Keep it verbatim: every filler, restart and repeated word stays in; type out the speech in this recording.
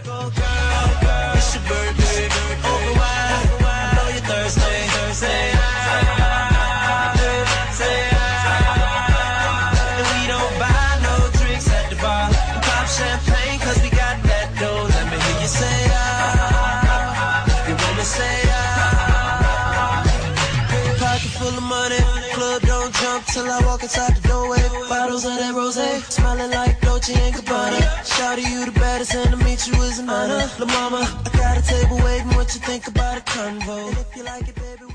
Go girl, it's your birthday. Open wide, I know you're thirsty. Say ah, say ah. And we don't buy no drinks at the bar. We pop champagne 'cause we got that dough. Let me hear you say ah. You want me say ah. Pocket full of money, club don't jump till I walk inside the doorway. Bottles of that rosé, smiling like Dolce and Gabbana. Shawty, you the baddest, and to meet you is an honor. La mama, I got a table waiting. What you think about a convo? And if you like it, baby.